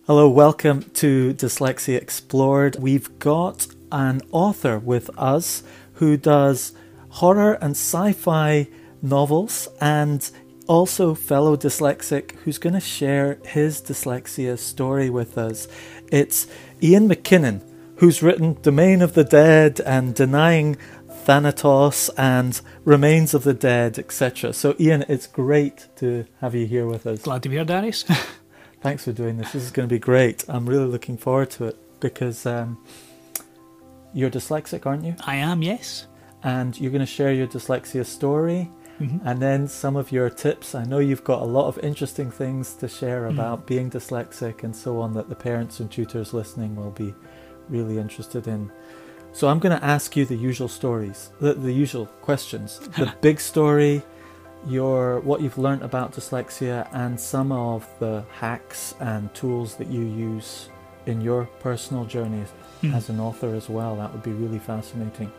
Hello, welcome to Dyslexia Explored. We've got an author with us who does horror and sci-fi novels and also fellow dyslexic who's going to share his dyslexia story with us. It's Ian McKinnon, who's written Domain of the Dead and Denying Thanatos and Remains of the Dead, etc. So Ian, it's great to have you here with us. Glad to be here, Darius. Thanks for doing this. This is going to be great. I'm really looking forward to it because you're dyslexic, aren't you? I am, yes. And you're going to share your dyslexia story and then some of your tips. I know you've got a lot of interesting things to share about being dyslexic and so on that the parents and tutors listening will be really interested in. So I'm going to ask you the usual stories, the usual questions. The big story, what you've learnt about dyslexia, and some of the hacks and tools that you use in your personal journey as an author as well. That would be really fascinating.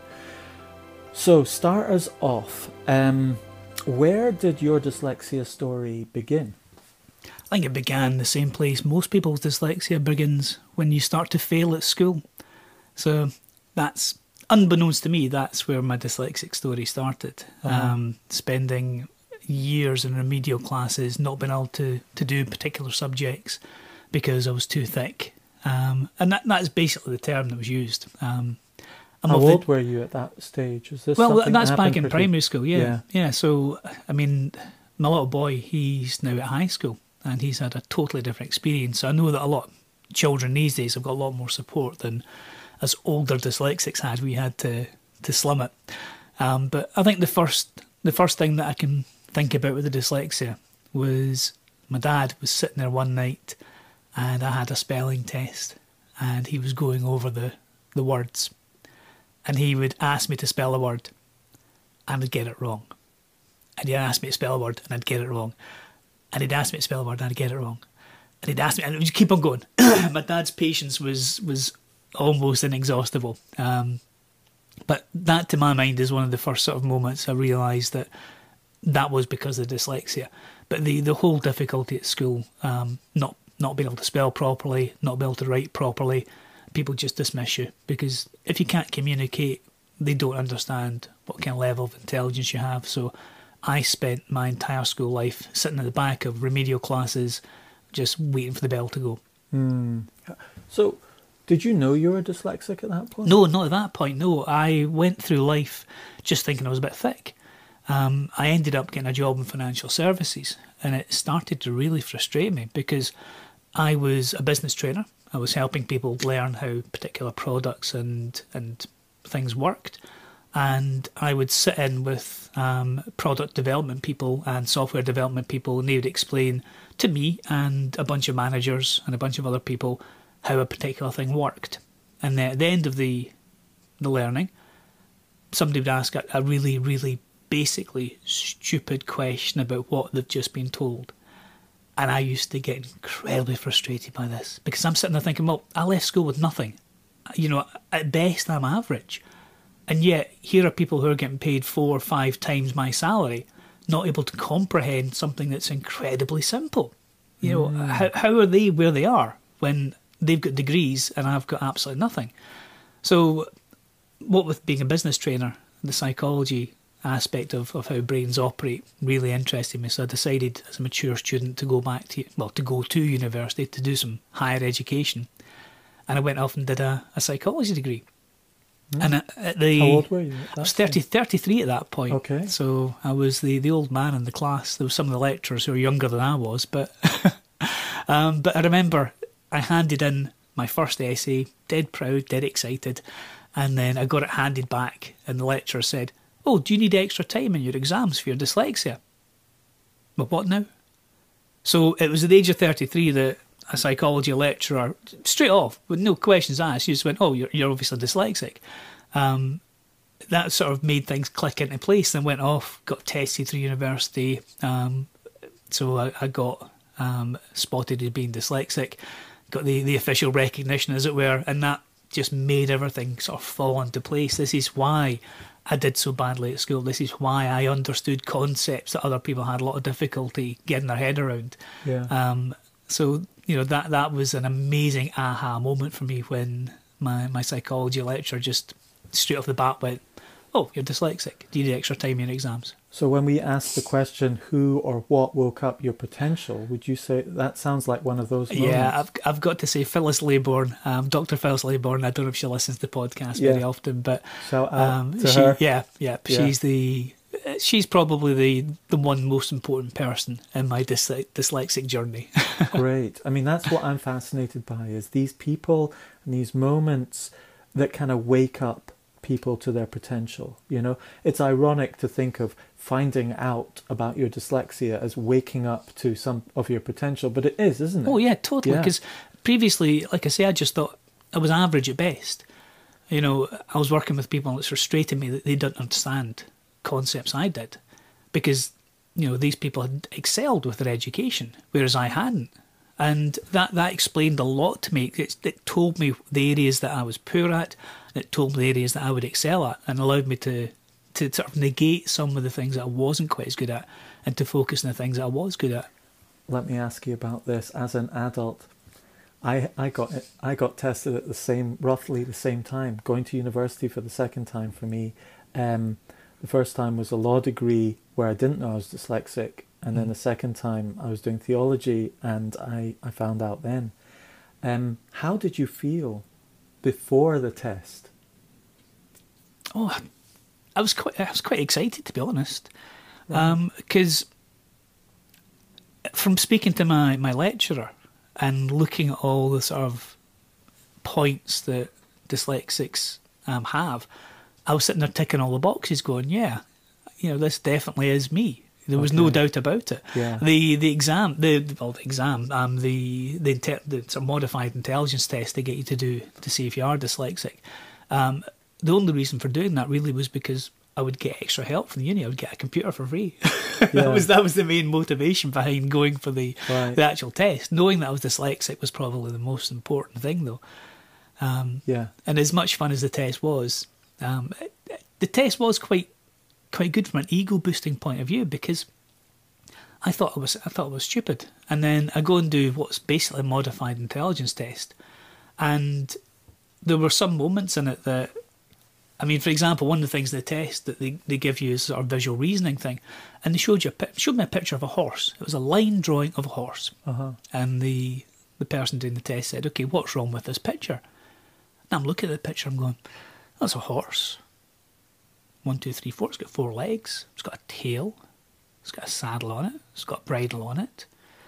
So start us off. Where did your dyslexia story begin? I think it began the same place most people's dyslexia begins, when you start to fail at school. So that's, unbeknownst to me, that's where my dyslexic story started. Spending years in remedial classes, not being able to do particular subjects because I was too thick. And that's basically the term that was used. How old were you at that stage? Is this that's back in primary school, yeah. So, I mean, my little boy, he's now at high school and he's had a totally different experience. So I know that a lot of children these days have got a lot more support than as older dyslexics had. We had to slum it. But I think the first thing that I can think about with the dyslexia was my dad was sitting there one night and I had a spelling test and he was going over the words. And he would ask me to spell a word, and I'd get it wrong. And he'd ask me to spell a word, and I'd get it wrong. And he'd ask me to spell a word, and I'd get it wrong. And he'd ask me, and it would just keep on going. My dad's patience was almost inexhaustible. But that, to my mind, is one of the first sort of moments I realised that was because of dyslexia. But the whole difficulty at school, not being able to spell properly, not being able to write properly, people just dismiss you because if you can't communicate, they don't understand what kind of level of intelligence you have. So I spent my entire school life sitting at the back of remedial classes just waiting for the bell to go. So did you know you were dyslexic at that point? No, not at that point, no. I went through life just thinking I was a bit thick. I ended up getting a job in financial services and it started to really frustrate me because I was a business trainer. I was helping people learn how particular products and things worked. And I would sit in with product development people and software development people, and they would explain to me and a bunch of managers and a bunch of other people how a particular thing worked. And then at the end of the learning, somebody would ask a really, really basically stupid question about what they've just been told. And I used to get incredibly frustrated by this because I'm sitting there thinking, well, I left school with nothing. You know, at best I'm average. And yet here are people who are getting paid 4 or 5 times my salary, not able to comprehend something that's incredibly simple. You know, how are they where they are when they've got degrees and I've got absolutely nothing? So what with being a business trainer, the psychology aspect of how brains operate really interested me, so I decided as a mature student to go to university to do some higher education, and I went off and did a psychology degree. And how old were you? I was 33 at that point. Okay. So I was the old man in the class. There were some of the lecturers who were younger than I was, but but I remember I handed in my first essay, dead proud, dead excited, and then I got it handed back and the lecturer said, "Oh, do you need extra time in your exams for your dyslexia?" But what now? So it was at the age of 33 that a psychology lecturer, straight off, with no questions asked, she just went, "Oh, you're obviously dyslexic." That sort of made things click into place. Then went off, got tested through university. So I got spotted as being dyslexic, got the official recognition, as it were, and that just made everything sort of fall into place. This is why I did so badly at school. This is why I understood concepts that other people had a lot of difficulty getting their head around. Yeah. So that was an amazing aha moment for me when my psychology lecturer just straight off the bat went, "Oh, you're dyslexic. Do you need extra time in your exams?" So when we asked the question, who or what woke up your potential, would you say that sounds like one of those moments? Yeah, I've got to say Phyllis Laybourne, Dr. Phyllis Laybourne. I don't know if she listens to the podcast very often, but shout out to her. Yeah. She's probably the one most important person in my dyslexic journey. Great. I mean, that's what I'm fascinated by, is these people and these moments that kind of wake up people to their potential. It's ironic to think of finding out about your dyslexia as waking up to some of your potential, but it is, isn't it? Oh yeah, totally. Because previously, like I say, I just thought I was average at best. I was working with people and it's frustrating me that they didn't understand concepts I did, because these people had excelled with their education, whereas I hadn't. And that explained a lot to me. It told me the areas that I was poor at, and it told me the areas that I would excel at, and allowed me to sort of negate some of the things that I wasn't quite as good at, and to focus on the things that I was good at. Let me ask you about this. As an adult, I got tested at roughly the same time, going to university for the second time for me. The first time was a law degree where I didn't know I was dyslexic, and then the second time I was doing theology, and I found out then. How did you feel before the test? Oh, I was quite excited, to be honest, because from speaking to my lecturer and looking at all the sort of points that dyslexics have, I was sitting there ticking all the boxes, going, "Yeah, this definitely is me." There was no doubt about it. Yeah. The sort of modified intelligence test they get you to do to see if you are dyslexic. The only reason for doing that really was because I would get extra help from the uni. I would get a computer for free. Yeah. That was the main motivation behind going for the actual test. Knowing that I was dyslexic was probably the most important thing, though. And as much fun as the test was, the test was quite good from an ego boosting point of view, because I thought it was stupid, and then I go and do what's basically a modified intelligence test, and there were some moments in it that, I mean, for example, one of the things in the test that they give you is sort of visual reasoning thing, and they showed me a picture of a horse. It was a line drawing of a horse, and the person doing the test said, "Okay, what's wrong with this picture?" And I'm looking at the picture, I'm going, "That's a horse. 1, 2, 3, 4. It's got 4 legs. It's got a tail. It's got a saddle on it. It's got a bridle on it.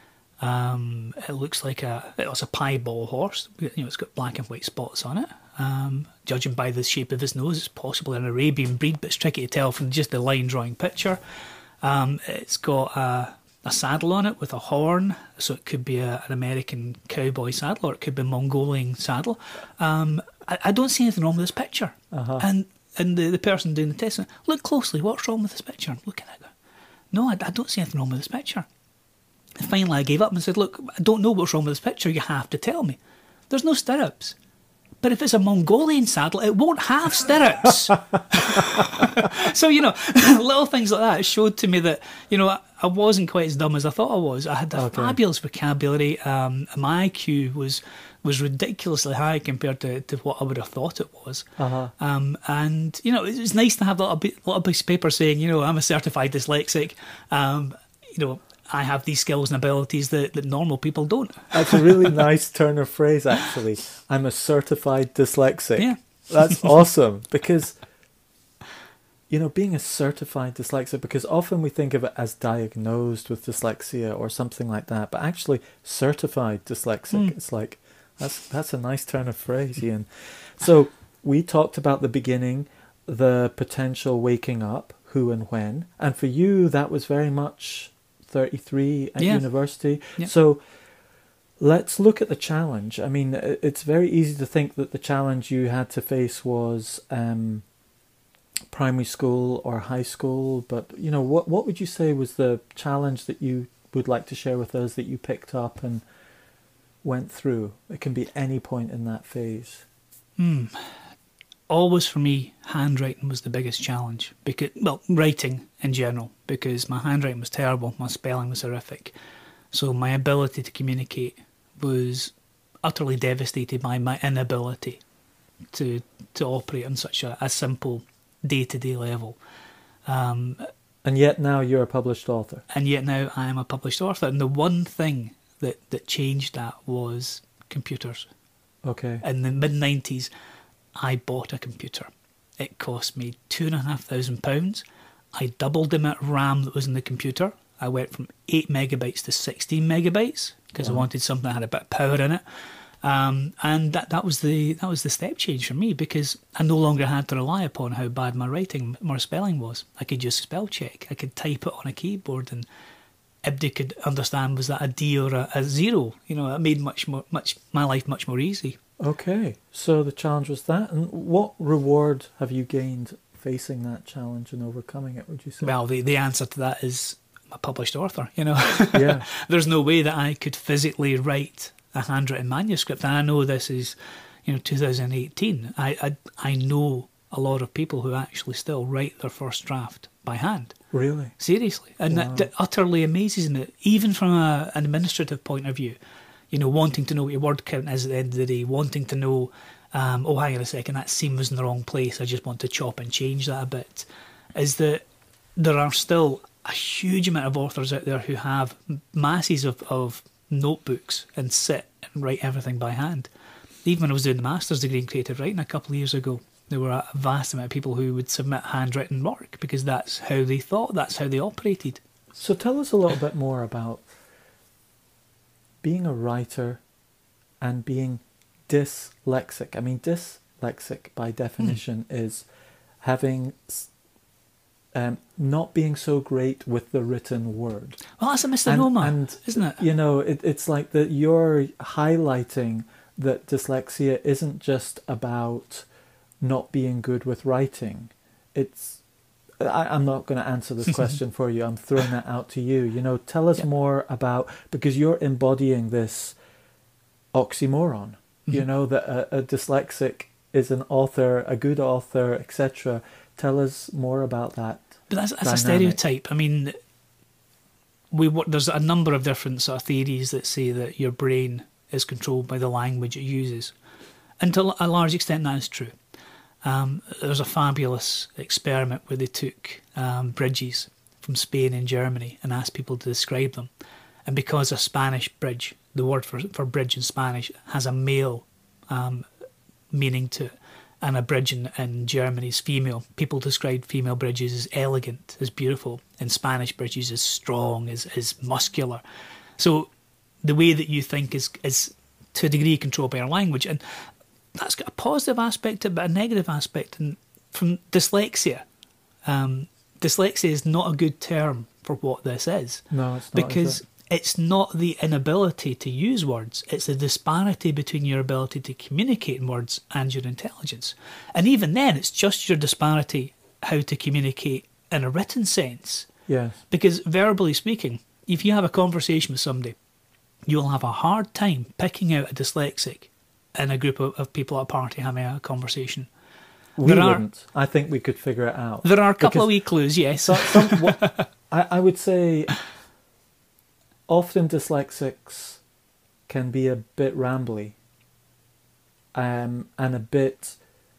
It looks like it's a piebald horse. It's got black and white spots on it. Judging by the shape of his nose, it's possibly an Arabian breed, but it's tricky to tell from just the line drawing picture. It's got a saddle on it with a horn, so it could be an American cowboy saddle, or it could be a Mongolian saddle. I don't see anything wrong with this picture." And the person doing the test said, "Look closely, what's wrong with this picture?" I'm looking at it. No, I don't see anything wrong with this picture. And finally I gave up and said, "Look, I don't know what's wrong with this picture, you have to tell me. There's no stirrups. But if it's a Mongolian saddle, it won't have stirrups." So, little things like that showed to me that, I wasn't quite as dumb as I thought I was. I had a fabulous vocabulary. My IQ was ridiculously high compared to what I would have thought it was. And, it was nice to have a little piece of paper saying, I'm a certified dyslexic. I have these skills and abilities that normal people don't. That's a really nice turn of phrase, actually. I'm a certified dyslexic. Yeah. That's awesome, because, being a certified dyslexic, because often we think of it as diagnosed with dyslexia or something like that, but actually certified dyslexic, it's like, that's a nice turn of phrase, Ian. So we talked about the beginning, the potential waking up, who and when, and for you that was very much 33 at university. Yeah. So let's look at the challenge. I mean, it's very easy to think that the challenge you had to face was primary school or high school, but what would you say was the challenge that you would like to share with us that you picked up and went through? It can be any point in that phase. Always for me, handwriting was the biggest challenge. Writing in general, because my handwriting was terrible, my spelling was horrific. So my ability to communicate was utterly devastated by my inability to operate on such a simple day-to-day level. And yet now you're a published author. And yet now I am a published author. And the one thing that changed that was computers. Okay. In the mid-90s, I bought a computer. It cost me £2,500. I doubled the amount of RAM that was in the computer. I went from 8 megabytes to 16 megabytes because I wanted something that had a bit of power in it. And that was the step change for me, because I no longer had to rely upon how bad my writing, my spelling was. I could just spell check. I could type it on a keyboard, and everybody could understand, was that a D or a zero? You know, it made my life much more easy. Okay, so the challenge was that. And what reward have you gained facing that challenge and overcoming it, would you say? Well, the answer to that is a published author, you know. Yeah. There's no way that I could physically write a handwritten manuscript. And I know this is, 2018. I know a lot of people who actually still write their first draft by hand. Really? Seriously. And Wow. that utterly amazes me, even from an administrative point of view. Wanting to know what your word count is at the end of the day, wanting to know, oh, hang on a second, that seam was in the wrong place, I just want to chop and change that a bit, is that there are still a huge amount of authors out there who have masses of notebooks and sit and write everything by hand. Even when I was doing the master's degree in creative writing a couple of years ago, there were a vast amount of people who would submit handwritten work because that's how they thought, that's how they operated. So tell us a little bit more about being a writer and being dyslexic. I mean, dyslexic by definition is having not being so great with the written word. Well, that's a misnomer, isn't it? It's like that you're highlighting that dyslexia isn't just about not being good with writing. I'm not going to answer this question for you. I'm throwing that out to you. Tell us more about, because you're embodying this oxymoron, that a dyslexic is an author, a good author, etc. Tell us more about that. But that's a stereotype. I mean, there's a number of different sort of theories that say that your brain is controlled by the language it uses. And to a large extent that is true. There's a fabulous experiment where they took bridges from Spain and Germany and asked people to describe them. And because a Spanish bridge, the word for bridge in Spanish, has a male meaning to it, and a bridge in Germany is female, people described female bridges as elegant, as beautiful, and Spanish bridges as strong, as muscular. So the way that you think is to a degree controlled by our language. And that's got a positive aspect to it, but a negative aspect. And from dyslexia, dyslexia is not a good term for what this is. No, it's not. Because it's not the inability to use words, it's the disparity between your ability to communicate in words and your intelligence. And even then, it's just your disparity how to communicate in a written sense. Yes. Because verbally speaking, if you have a conversation with somebody, you'll have a hard time picking out a dyslexic in a group of people at a party having a conversation. We wouldn't. I think we could figure it out. There are a couple of wee clues, yes. I would say often dyslexics can be a bit rambly and a bit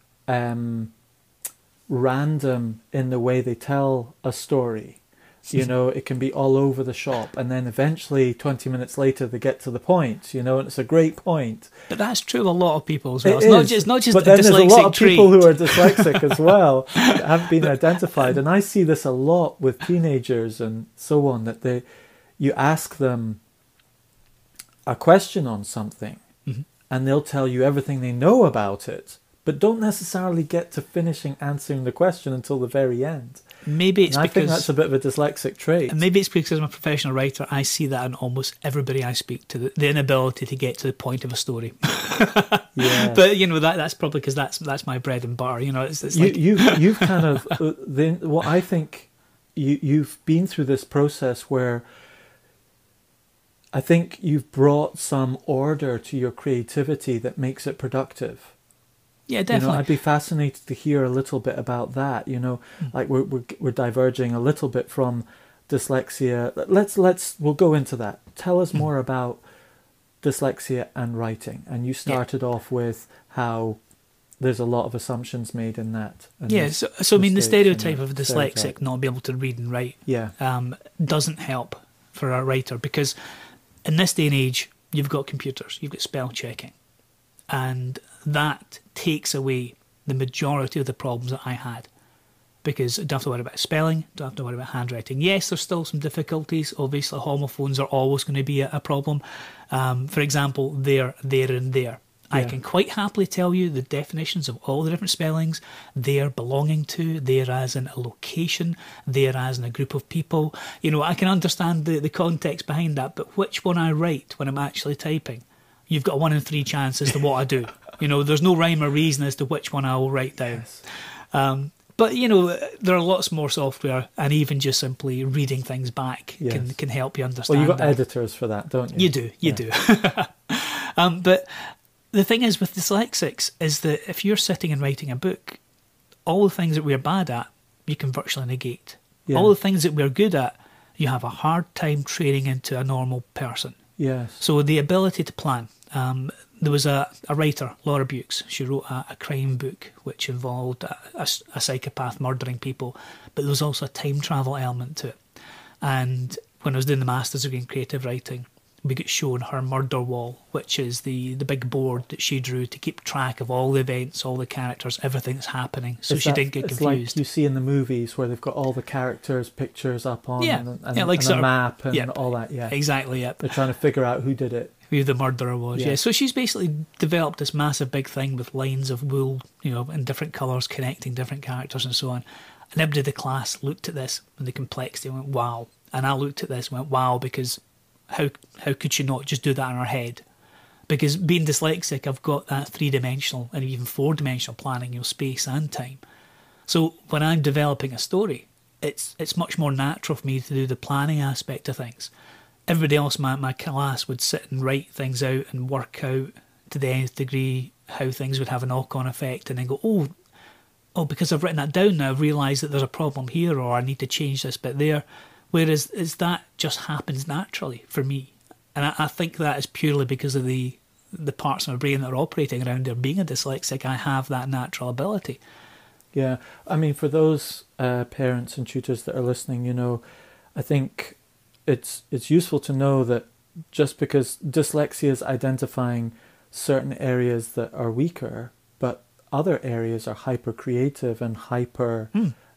random in the way they tell a story. It can be all over the shop, and then eventually 20 minutes later they get to the point, and it's a great point. But that's true of a lot of people as well. It's not just but a then dyslexic there's a lot of trait. people who are dyslexic as well that haven't been identified, and I see this a lot with teenagers and so on, that you ask them a question on something, and they'll tell you everything they know about it, but don't necessarily get to finishing answering the question until the very end. Maybe it's and I because think that's a bit of a dyslexic trait. And maybe it's because I'm a professional writer, I see that in almost everybody I speak to, the inability to get to the point of a story. Yeah. But that's probably because that's my bread and butter. It's like you've kind of what I think you've been through this process where I think you've brought some order to your creativity that makes it productive. Yeah, definitely. I'd be fascinated to hear a little bit about that. Like we're diverging a little bit from dyslexia. We'll go into that. Tell us more about dyslexia and writing, and you started off with how there's a lot of assumptions made in that. Yeah, so I mean, the stereotype of a dyslexic not being able to read and write doesn't help for a writer, because in this day and age, you've got computers, you've got spell checking, and that takes away the majority of the problems that I had, because I don't have to worry about spelling, don't have to worry about handwriting. Yes, there's still some difficulties. Obviously, homophones are always going to be a problem. For example, there, and there. Yeah. I can quite happily tell you the definitions of all the different spellings. There belonging to, there as in a location, there as in a group of people. You know, I can understand the context behind that, but which one I write when I'm actually typing, you've got a 1 in 3 chance as to what I do. You know, there's no rhyme or reason as to which one I will write down. Yes. But, you know, there are lots more software, and even just simply reading things back can help you understand. Well, you've got editors for that, don't you? You do. But the thing is with dyslexics is that if you're sitting and writing a book, all the things that we're bad at, you can virtually negate. Yeah. All the things that we're good at, you have a hard time training into a normal person. Yes. So the ability to plan. There was a writer, Laura Bukes. She wrote a crime book which involved a psychopath murdering people, but there was also a time travel element to it. And when I was doing the Master's degree in creative writing, we got shown her murder wall, which is the big board that she drew to keep track of all the events, all the characters, everything that's happening, so she didn't get confused. It's like you see in the movies where they've got all the characters' pictures up on and like a map and all that. Yeah, exactly. Yep. They're trying to figure out who did it. Who the murderer was. Yeah. So she's basically developed this massive big thing with lines of wool, you know, in different colours connecting different characters and so on. And everybody in the class looked at this and the complexity and went, wow. And I looked at this and went, wow, because how could she not just do that in her head? Because being dyslexic, I've got that 3-dimensional and even 4-dimensional planning, you know, space and time. So when I'm developing a story, it's much more natural for me to do the planning aspect of things. Everybody else in my class would sit and write things out and work out to the nth degree how things would have a knock-on effect, and then go, oh, because I've written that down now, I've realised that there's a problem here, or I need to change this bit there. Whereas that just happens naturally for me. And I think that is purely because of the parts of my brain that are operating around there. Being a dyslexic, I have that natural ability. Yeah, I mean, for those parents and tutors that are listening, you know, I think it's useful to know that just because dyslexia is identifying certain areas that are weaker, but other areas are hyper creative and hyper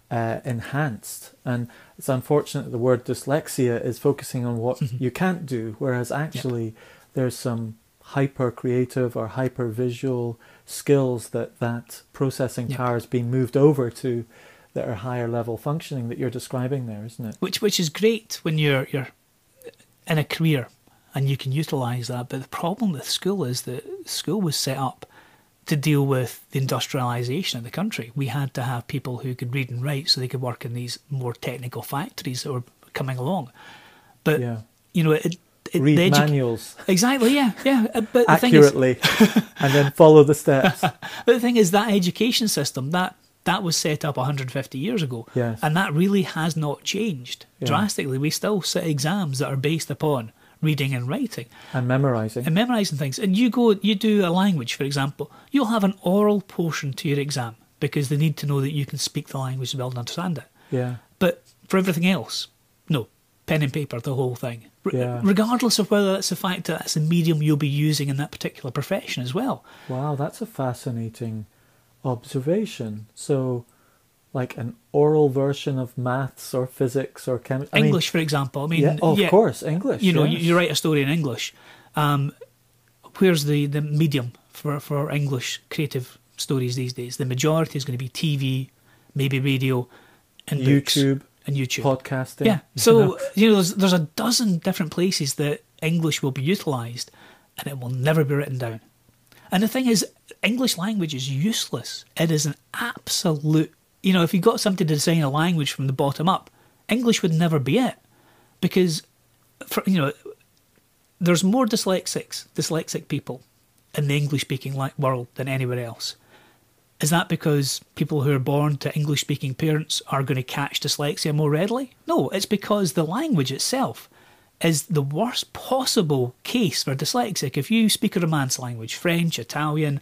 enhanced. And it's unfortunate that the word dyslexia is focusing on what you can't do, whereas actually there's some hyper creative or hyper visual skills that processing power has been moved over to, that are higher level functioning, that you're describing there, isn't it? Which is great when you're in a career and you can utilise that. But the problem with school is that school was set up to deal with the industrialisation of the country. We had to have people who could read and write so they could work in these more technical factories that were coming along. But you know, read manuals exactly, but accurately, and then follow the steps. But the thing is, that education system that was set up 150 years ago, and that really has not changed drastically. We still sit exams that are based upon reading and writing and memorising things. And you do a language, for example, you'll have an oral portion to your exam because they need to know that you can speak the language to be able to understand it. But for everything else, no, pen and paper, the whole thing. Regardless of whether that's the fact that it's a medium you'll be using in that particular profession as well. Wow, that's a fascinating observation. So like an oral version of maths or physics or chemistry. English, for example. I mean, of course, English. You know, you write a story in English. Where's the medium for English creative stories these days? The majority is going to be TV, maybe radio, and YouTube, podcasting. Yeah. So you know, there's a dozen different places that English will be utilised, and it will never be written down. And the thing is, English language is useless. It is an absolute... You know, if you got somebody to design a language from the bottom up, English would never be it. Because, there's more dyslexic people in the English-speaking world than anywhere else. Is that because people who are born to English-speaking parents are going to catch dyslexia more readily? No, it's because the language itself is the worst possible case for dyslexic. If you speak a Romance language, French, Italian,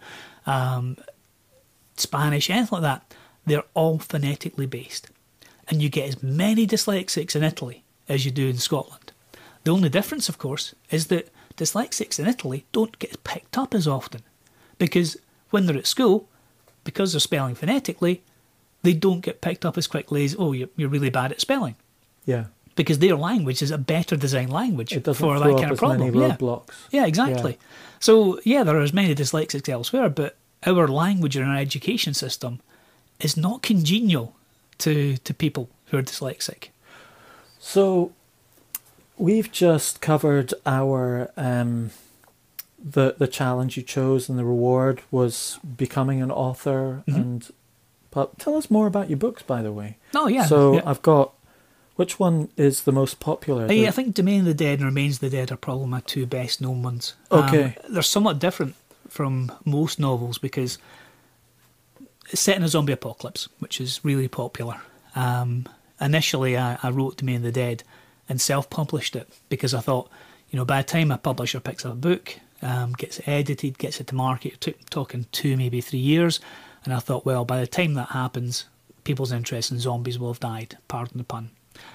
Spanish, anything like that, they're all phonetically based. And you get as many dyslexics in Italy as you do in Scotland. The only difference, of course, is that dyslexics in Italy don't get picked up as often. Because when they're at school, because they're spelling phonetically, they don't get picked up as quickly as, oh, you're really bad at spelling. Yeah. Because their language is a better designed language It doesn't for throw that up kind of as problem. many roadblocks. Yeah, exactly. Yeah. So, yeah, there are as many dyslexics elsewhere, but our language and our education system is not congenial to people who are dyslexic. So we've just covered our the challenge you chose, and the reward was becoming an author. And tell us more about your books, by the way. Oh, yeah. So yeah. I've got, which one is the most popular? I think Domain of the Dead and Remains of the Dead are probably my two best known ones. Okay. They're somewhat different from most novels because it's set in a zombie apocalypse, which is really popular. Initially, I wrote Domain of the Dead and self-published it because I thought, by the time a publisher picks up a book, gets it edited, gets it to market, talking 2, maybe 3 years, and I thought, well, by the time that happens, people's interest in zombies will have died, pardon the pun.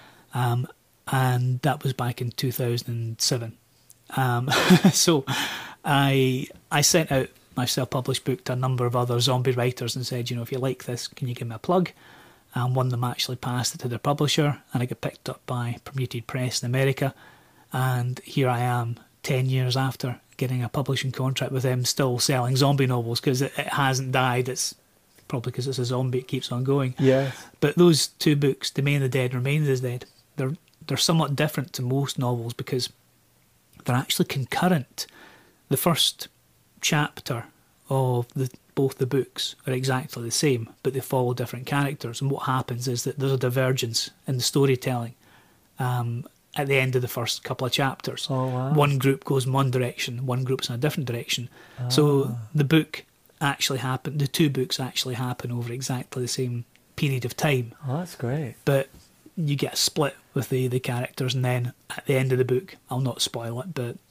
And that was back in 2007. So I sent out my self-published book to a number of other zombie writers and said, if you like this, can you give me a plug? And one of them actually passed it to their publisher, and I got picked up by Permuted Press in America. And here I am, 10 years after getting a publishing contract with them, still selling zombie novels because it hasn't died. It's probably because it's a zombie, it keeps on going. Yes. But those two books, Domain of the Dead and Remains of the Dead, they're somewhat different to most novels because they're actually concurrent. The first chapter of both the books are exactly the same, but they follow different characters. And what happens is that there's a divergence in the storytelling at the end of the first couple of chapters. Oh, wow. One group goes in one direction, one group's in a different direction. So the two books actually happen over exactly the same period of time. Oh, that's great. But you get a split with the characters, and then at the end of the book, I'll not spoil it, but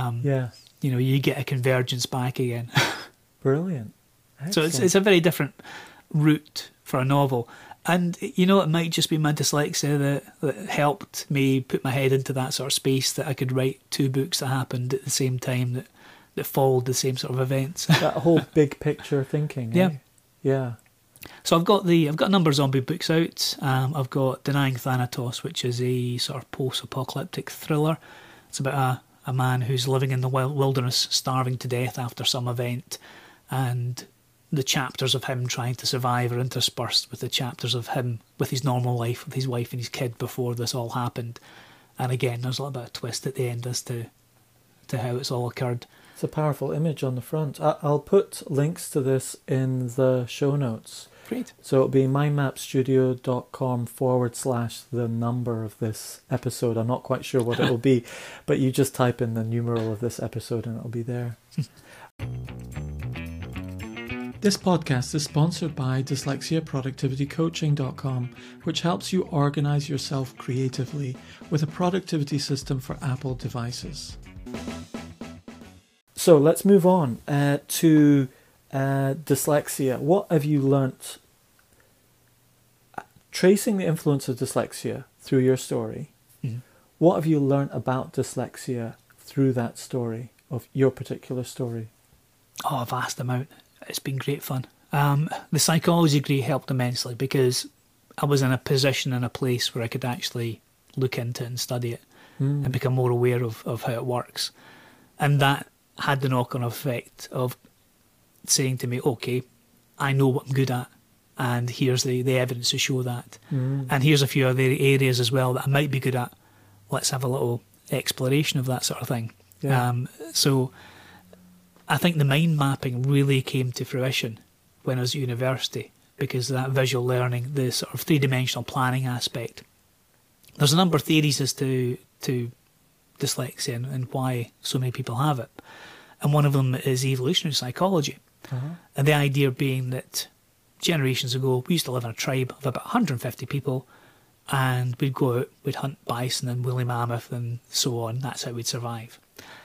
you get a convergence back again. Brilliant. Excellent. So it's a very different route for a novel. And, it might just be my dyslexia that helped me put my head into that sort of space, that I could write two books that happened at the same time, that followed the same sort of events. That whole big picture thinking. Yeah. Yeah. So I've got a number of zombie books out. I've got Denying Thanatos, which is a sort of post-apocalyptic thriller. It's about a man who's living in the wilderness, starving to death after some event, and the chapters of him trying to survive are interspersed with the chapters of him with his normal life, with his wife and his kid before this all happened. And again, there's a little bit of a twist at the end as to how it's all occurred. It's a powerful image on the front. I'll put links to this in the show notes. Great. So it'll be mindmapstudio.com/the number of this episode. I'm not quite sure what it'll be, but you just type in the numeral of this episode and it'll be there. This podcast is sponsored by dyslexiaproductivitycoaching.com, which helps you organize yourself creatively with a productivity system for Apple devices. So let's move on to dyslexia. What have you learnt? Tracing the influence of dyslexia through your story, what have you learnt about dyslexia through that story, of your particular story? Oh, a vast amount. It's been great fun. The psychology degree helped immensely because I was in a position and a place where I could actually look into it and study it and become more aware of how it works. And that had the knock-on effect of saying to me, okay, I know what I'm good at, and here's the evidence to show that. And here's a few other areas as well that I might be good at. Let's have a little exploration of that sort of thing. Yeah. So I think the mind mapping really came to fruition when I was at university because of that visual learning, the sort of three-dimensional planning aspect. There's a number of theories as to dyslexia and why so many people have it. And one of them is evolutionary psychology. And the idea being that generations ago, we used to live in a tribe of about 150 people, and we'd go out, we'd hunt bison and woolly mammoth and so on. That's how we'd survive.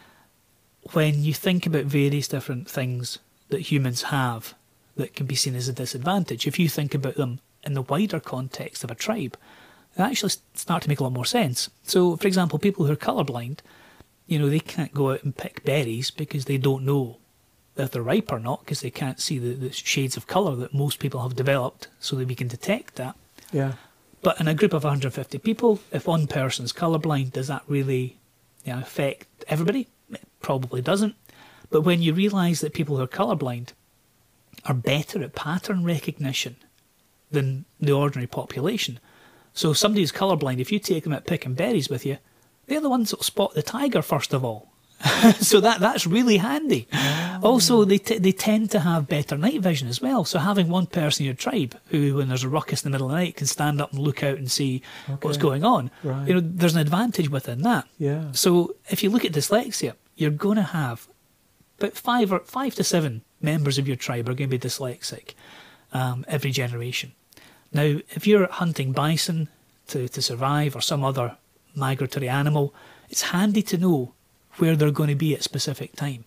When you think about various different things that humans have that can be seen as a disadvantage, if you think about them in the wider context of a tribe, they actually start to make a lot more sense. So, for example, people who are colourblind, they can't go out and pick berries because they don't know if they're ripe or not, because they can't see the shades of colour that most people have developed so that we can detect that. Yeah. But in a group of 150 people, if one person's colourblind, does that really affect everybody? It probably doesn't. But when you realise that people who are colourblind are better at pattern recognition than the ordinary population. So somebody who's colourblind, if you take them out picking berries with you, they're the ones that will spot the tiger first of all. So that's really handy. Oh. Also, they tend to have better night vision as well. So having one person in your tribe who, when there's a ruckus in the middle of the night, can stand up and look out and see what's going on. Right. There's an advantage within that. Yeah. So if you look at dyslexia, you're going to have about 5 to 7 members of your tribe are going to be dyslexic every generation. Now, if you're hunting bison to survive or some other migratory animal, it's handy to know where they're going to be at a specific time.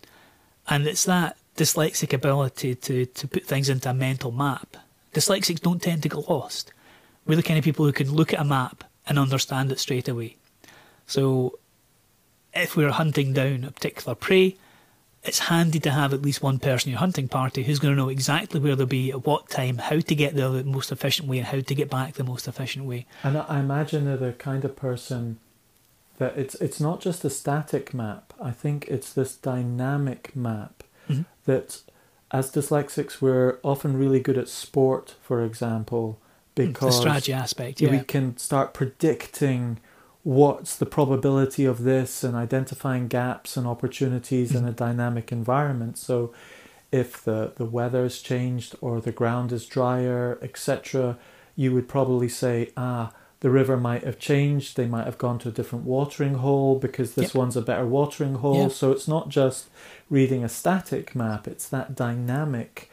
And it's that dyslexic ability to put things into a mental map. Dyslexics don't tend to get lost. We're the kind of people who can look at a map and understand it straight away. So if we're hunting down a particular prey, it's handy to have at least one person in your hunting party who's going to know exactly where they'll be, at what time, how to get there the most efficient way, and how to get back the most efficient way. And I imagine they're the kind of person that it's not just a static map. I think it's this dynamic map that, as dyslexics, we're often really good at sport, for example, because the strategy aspect, we can start predicting what's the probability of this and identifying gaps and opportunities in a dynamic environment. So if the weather's changed or the ground is drier, etc., you would probably say, the river might have changed, they might have gone to a different watering hole because this one's a better watering hole. So it's not just reading a static map, it's that dynamic,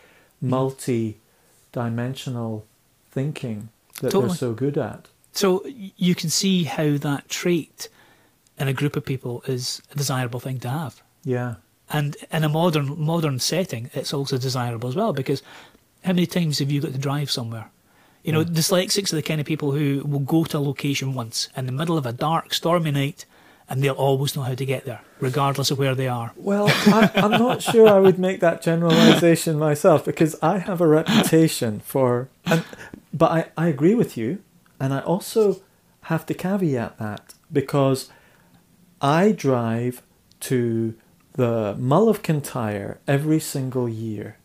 multi-dimensional thinking that they're so good at. So you can see how that trait in a group of people is a desirable thing to have. Yeah. And in a modern setting, it's also desirable as well, because how many times have you got to drive somewhere? Dyslexics are the kind of people who will go to a location once in the middle of a dark, stormy night, and they'll always know how to get there, regardless of where they are. Well, I'm not sure I would make that generalization myself, because I have a reputation for... But I agree with you, and I also have to caveat that, because I drive to the Mull of Kintyre every single year,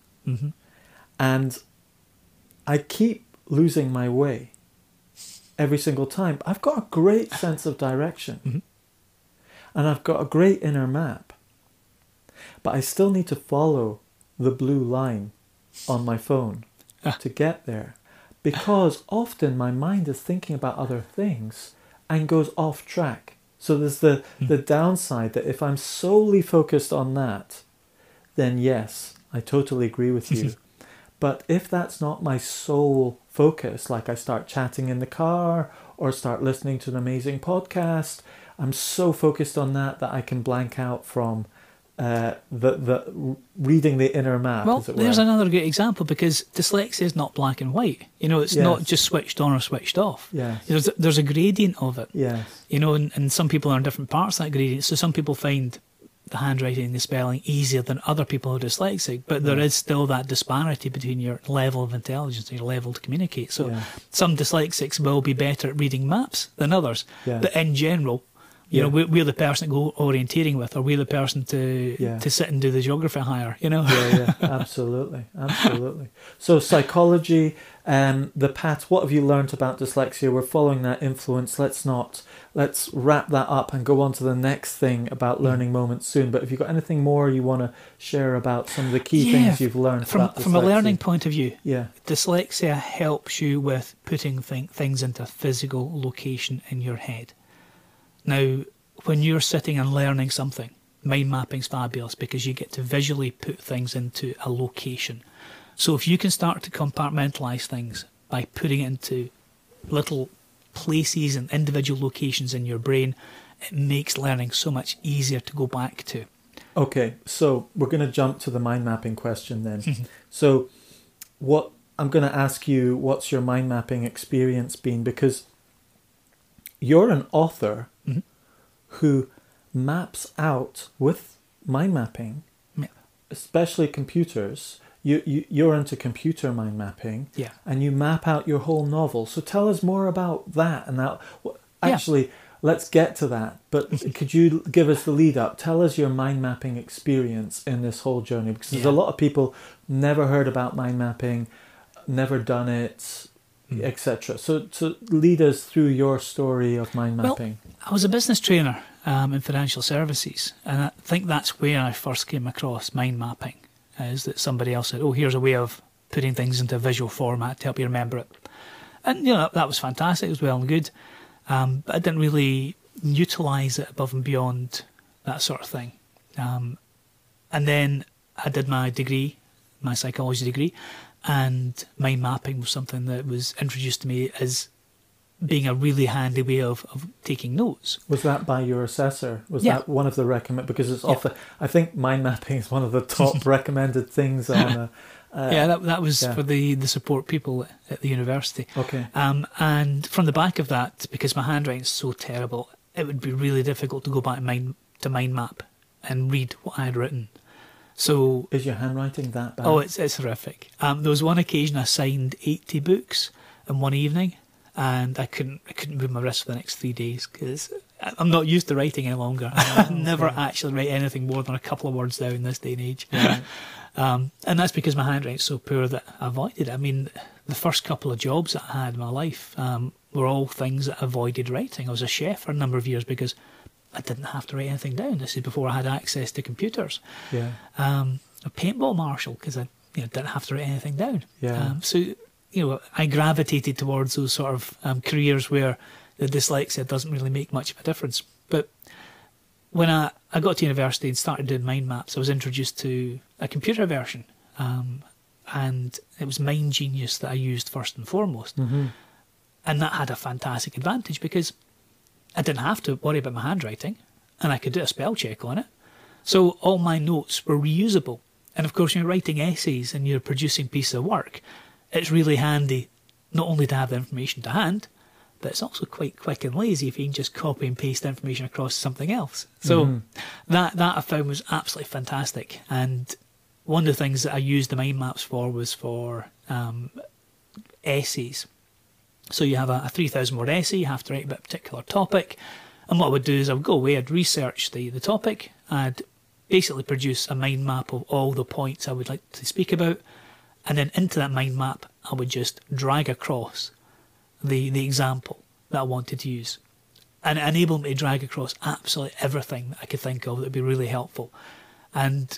and I keep losing my way every single time. I've got a great sense of direction, and I've got a great inner map, but I still need to follow the blue line on my phone to get there, because often my mind is thinking about other things and goes off track. So there's the downside that if I'm solely focused on that, then yes, I totally agree with you. But if that's not my sole focus, like I start chatting in the car or start listening to an amazing podcast, I'm so focused on that I can blank out from the reading the inner map. Well, as it were. There's another great example, because dyslexia is not black and white. It's not just switched on or switched off. Yes. There's a gradient of it. Yes. And some people are in different parts of that gradient. So some people find the handwriting and the spelling easier than other people who are dyslexic, but there is still that disparity between your level of intelligence and your level to communicate. So some dyslexics will be better at reading maps than others, but in general, we're the person to go orienteering with, or we're the person to sit and do the geography hire, Absolutely. So psychology, the path, what have you learnt about dyslexia? We're following that influence. Let's wrap that up and go on to the next thing about learning moments soon. But have you got anything more you want to share about some of the key things you've learned about dyslexia? From a learning point of view, dyslexia helps you with putting things into a physical location in your head. Now, when you're sitting and learning something, mind mapping's fabulous, because you get to visually put things into a location. So if you can start to compartmentalise things by putting it into little places and individual locations in your brain, it makes learning so much easier to go back to. Okay, so we're going to jump to the mind mapping question then. So what I'm going to ask you, what's your mind mapping experience been? Because you're an author who maps out with mind mapping, especially computers. You're into computer mind mapping, and you map out your whole novel. So tell us more about that. And that actually, let's get to that. But could you give us the lead up? Tell us your mind mapping experience in this whole journey, because there's a lot of people never heard about mind mapping, never done it, etc. So to lead us through your story of mind mapping. Well, I was a business trainer in financial services, and I think that's where I first came across mind mapping. Is that somebody else said, oh, here's a way of putting things into a visual format to help you remember it. And, that was fantastic. It was well and good. But I didn't really utilise it above and beyond that sort of thing. And then I did my degree, my psychology degree, and mind mapping was something that was introduced to me as being a really handy way of taking notes. Was that by your assessor? Was that one of the recommend? Because it's often, I think mind mapping is one of the top recommended things on that was for the support people at the university. Okay. And from the back of that, because my handwriting's so terrible, it would be really difficult to go back to mind map and read what I had written. So is your handwriting that bad? Oh, it's horrific. There was one occasion I signed 80 books in one evening, and I couldn't move my wrist for the next 3 days because I'm not used to writing any longer. I never actually write anything more than a couple of words down this day and age. Right. And that's because my handwriting's so poor that I avoided it. I mean, the first couple of jobs that I had in my life were all things that I avoided writing. I was a chef for a number of years because I didn't have to write anything down. This is before I had access to computers. Yeah. A paintball marshal because I didn't have to write anything down. Yeah. So I gravitated towards those sort of careers where the dyslexia doesn't really make much of a difference. But when I got to university and started doing mind maps, I was introduced to a computer version. And it was Mind Genius that I used first and foremost. Mm-hmm. And that had a fantastic advantage because I didn't have to worry about my handwriting and I could do a spell check on it. So all my notes were reusable. And of course, when you're writing essays and you're producing pieces of work, it's really handy not only to have the information to hand, but it's also quite quick and lazy if you can just copy and paste information across something else. So that I found was absolutely fantastic. And one of the things that I used the mind maps for was for essays. So you have a 3,000 word essay, you have to write about a particular topic. And what I would do is I would go away, I'd research the topic, I'd basically produce a mind map of all the points I would like to speak about. And then into that mind map, I would just drag across the example that I wanted to use. And it enabled me to drag across absolutely everything that I could think of that would be really helpful. And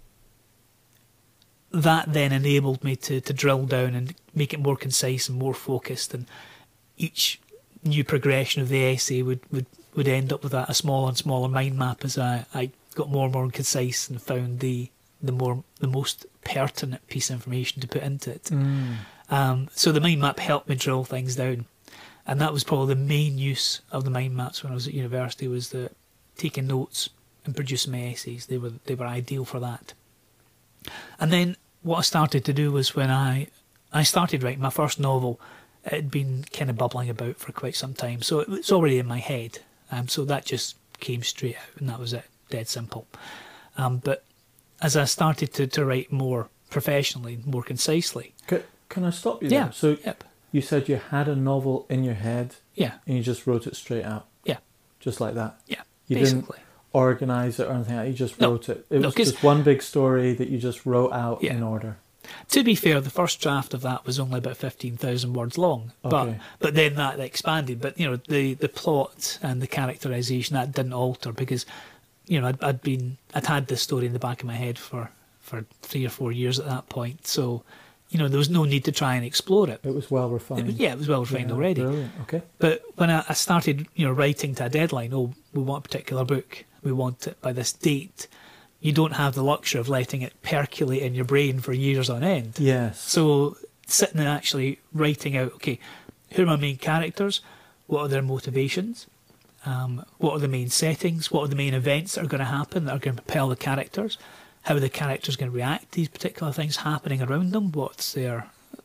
that then enabled me to drill down and make it more concise and more focused. And each new progression of the essay would end up with a smaller and smaller mind map as I got more and more concise and found the most pertinent piece of information to put into it. So the mind map helped me drill things down, and that was probably the main use of the mind maps when I was at university, was the taking notes and producing my essays. They were ideal for that. And then what I started to do was when I started writing my first novel, it had been kind of bubbling about for quite some time, so it was already in my head. So that just came straight out, and that was it, dead simple. But as I started to write more professionally, more concisely. Can I stop you there? Yeah. So you said you had a novel in your head, and you just wrote it straight out. Yeah. Just like that. Yeah. You basically didn't organise it or anything like that. You just wrote it. It was just one big story that you just wrote out in order. To be fair, the first draft of that was only about 15,000 words long, but then that expanded. But the plot and the characterisation, that didn't alter because I'd had this story in the back of my head for 3 or 4 years at that point. So there was no need to try and explore it. It was well refined. It was well refined already. Brilliant. Okay. But when I started, writing to a deadline, we want a particular book, we want it by this date. You don't have the luxury of letting it percolate in your brain for years on end. Yes. So sitting and actually writing out, okay, who are my main characters? what are their motivations, what are the main settings, what are the main events that are going to happen that are going to propel the characters, how are the characters going to react to these particular things happening around them, what's their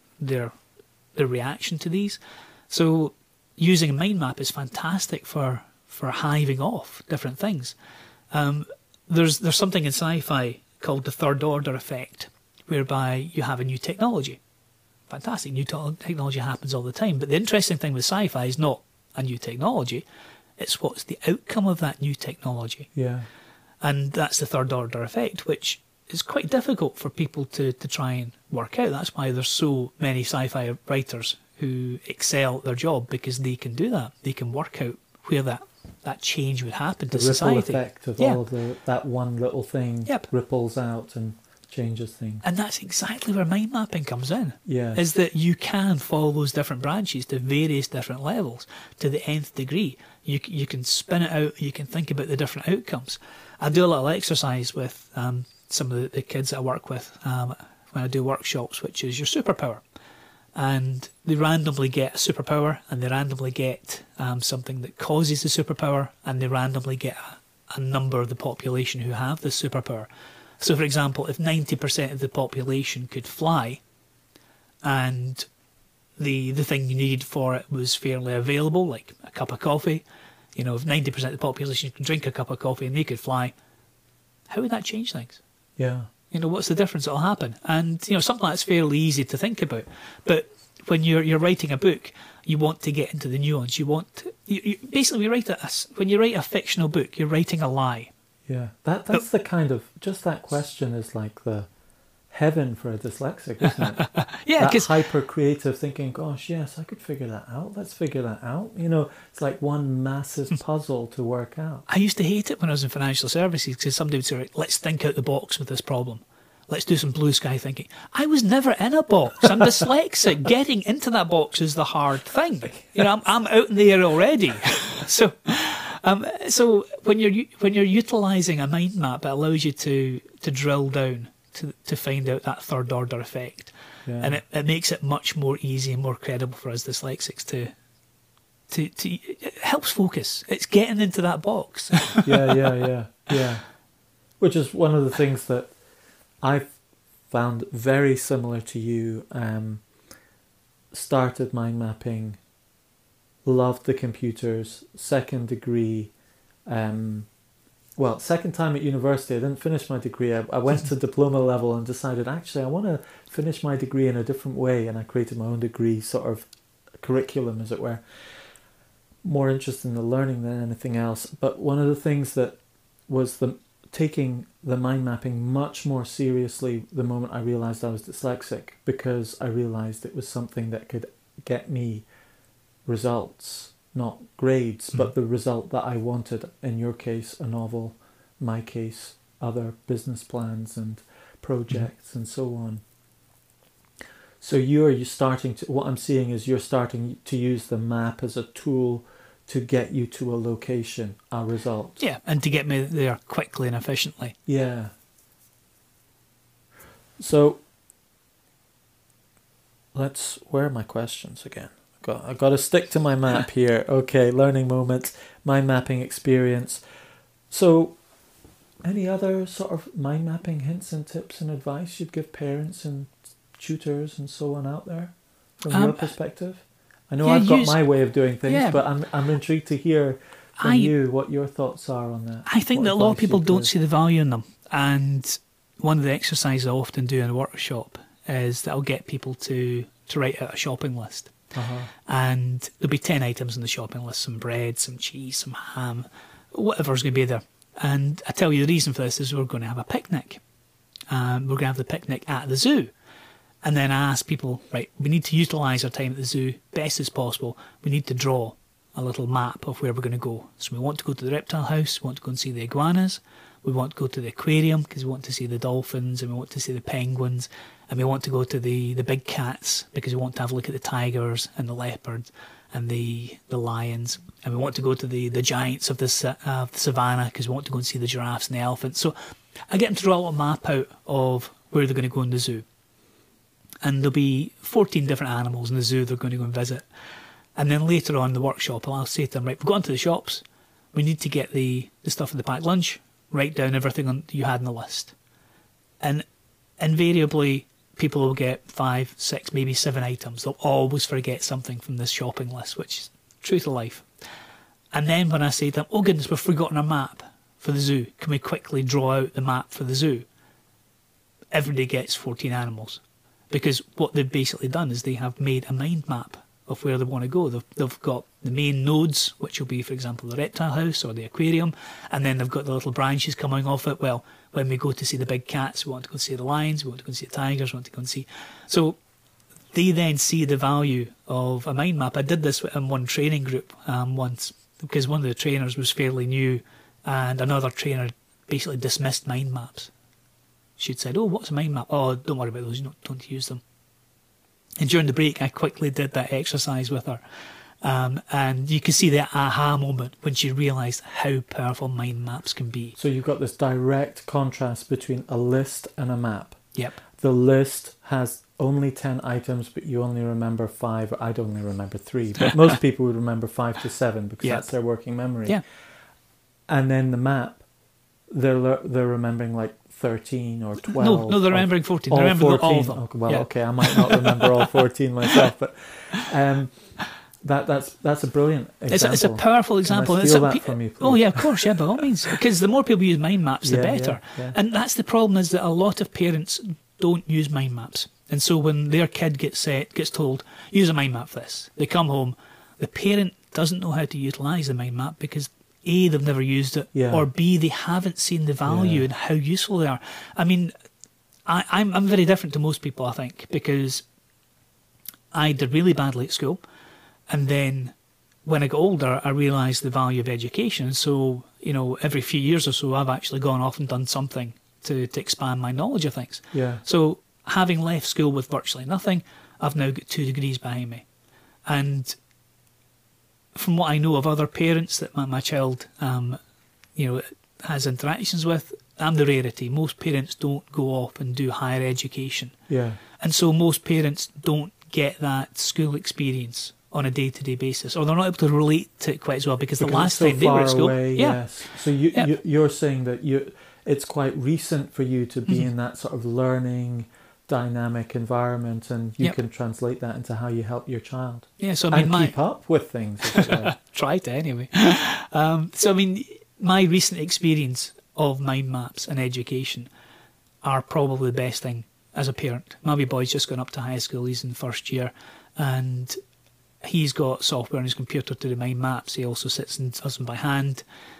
reaction to these. So using a mind map is fantastic for hiving off different things. There's something in sci-fi called the third order effect, whereby you have a new technology. Fantastic, new technology happens all the time. But the interesting thing with sci-fi is not a new technology, it's what's the outcome of that new technology. Yeah. And that's the third order effect, which is quite difficult for people to try and work out. That's why there's so many sci-fi writers who excel at their job, because they can do that. They can work out where that change would happen to society. The ripple effect of all of that one little thing ripples out and changes things. And that's exactly where mind mapping comes in. Yeah. Is that you can follow those different branches to various different levels to the nth degree. You can spin it out, you can think about the different outcomes. I do a little exercise with some of the kids that I work with when I do workshops, which is your superpower. And they randomly get a superpower, and they randomly get something that causes the superpower, and they randomly get a number of the population who have the superpower. So, for example, if 90% of the population could fly, and the thing you needed for it was fairly available, like a cup of coffee, if 90% of the population could drink a cup of coffee and they could fly, how would that change things? Yeah. What's the difference that'll happen? And, something that's fairly easy to think about. But when you're writing a book, you want to get into the nuance. Basically, when you write a fictional book, you're writing a lie. Yeah. That's the kind of, just that question is like the heaven for a dyslexic, isn't it? Yeah. That hyper creative thinking, gosh, yes, I could figure that out. Let's figure that out. It's like one massive puzzle to work out. I used to hate it when I was in financial services, because somebody would say, right, let's think out the box with this problem. Let's do some blue sky thinking. I was never in a box. I'm dyslexic. Getting into that box is the hard thing. I'm out in the air already. So when you're utilising a mind map, it allows you to drill down to find out that third order effect. Yeah. And it makes it much more easy and more credible for us dyslexics to it helps focus. It's getting into that box. Yeah. Which is one of the things that I've found very similar to you. Started mind mapping, loved the computers, second degree. Second time at university, I didn't finish my degree. I went to diploma level and decided, actually, I want to finish my degree in a different way. And I created my own degree sort of curriculum, as it were. More interested in the learning than anything else. But one of the things that was taking the mind mapping much more seriously the moment I realised I was dyslexic, because I realised it was something that could get me results, not grades, but the result that I wanted. In your case, a novel, my case, other business plans and projects and so on. So what I'm seeing is you're starting to use the map as a tool to get you to a location, a result. Yeah, and to get me there quickly and efficiently. Yeah. So, where are my questions again? I've got to stick to my map here. Okay, learning moments, mind mapping experience. So, any other sort of mind mapping hints and tips and advice you'd give parents and tutors and so on out there from your perspective? I know I've got my way of doing things, but I'm intrigued to hear from you what your thoughts are on that. I think that a lot of people don't see the value in them. And one of the exercises I often do in a workshop is that I'll get people to write out a shopping list. Uh-huh. And there'll be 10 items on the shopping list: some bread, some cheese, some ham, whatever's going to be there. And I tell you the reason for this is we're going to have a picnic. We're going to have the picnic at the zoo. And then I ask people, right, we need to utilise our time at the zoo best as possible. We need to draw a little map of where we're going to go. So we want to go to the reptile house, we want to go and see the iguanas, we want to go to the aquarium because we want to see the dolphins, and we want to see the penguins, and we want to go to the big cats because we want to have a look at the tigers and the leopards and the lions, and we want to go to the giants of the savannah because we want to go and see the giraffes and the elephants. So I get them to draw a little map out of where they're going to go in the zoo. And there'll be 14 different animals in the zoo they're going to go and visit. And then later on in the workshop, I'll say to them, right, we've gone to the shops. We need to get the stuff in the packed lunch. Write down everything you had on the list. And invariably, people will get 5, 6, maybe 7 items. They'll always forget something from this shopping list, which is true to life. And then when I say to them, oh goodness, we've forgotten our map for the zoo. Can we quickly draw out the map for the zoo? Everybody gets 14 animals. Because what they've basically done is they have made a mind map of where they want to go. They've got the main nodes, which will be, for example, the reptile house or the aquarium, and then they've got the little branches coming off it. Well, when we go to see the big cats, we want to go see the lions, we want to go see the tigers, we want to go and see... So they then see the value of a mind map. I did this in one training group once, because one of the trainers was fairly new, and another trainer basically dismissed mind maps. She'd said, oh, what's a mind map? Oh, don't worry about those, don't use them. And during the break, I quickly did that exercise with her. And you could see the aha moment when she realised how powerful mind maps can be. So you've got this direct contrast between a list and a map. Yep. The list has only 10 items, but you only remember 5. I'd only remember 3. But most people would remember 5 to 7 because that's their working memory. Yeah. And then the map, they're remembering like 13 or 12. No, they're remembering 14. They're remembering all of them. Okay, well, okay, I might not remember all 14 myself, but that's a brilliant example. It's a powerful example. Can I steal that from you, please? Oh yeah, of course, yeah, by all means. Because the more people use mind maps, the better. Yeah. And that's the problem, is that a lot of parents don't use mind maps. And so when their kid gets told, use a mind map for this, they come home, the parent doesn't know how to utilise the mind map because A, they've never used it, or B, they haven't seen the value and how useful they are. I mean, I'm very different to most people, I think, because I did really badly at school, and then when I got older, I realised the value of education. So, every few years or so, I've actually gone off and done something to expand my knowledge of things. Yeah. So, having left school with virtually nothing, I've now got 2 degrees behind me. And from what I know of other parents that my child, has interactions with, I'm the rarity. Most parents don't go off and do higher education. Yeah. And so most parents don't get that school experience on a day-to-day basis, or they're not able to relate to it quite as well because the last time they were at school. Away, yes. So you're saying that it's quite recent for you to be in that sort of learning dynamic environment, and you can translate that into how you help your child. Yeah, so I mean, keep up with things. Try to anyway. So I mean, my recent experience of mind maps and education are probably the best thing as a parent. My wee boy's just gone up to high school. He's in the first year, and he's got software on his computer to do mind maps. He also sits and does them by hand.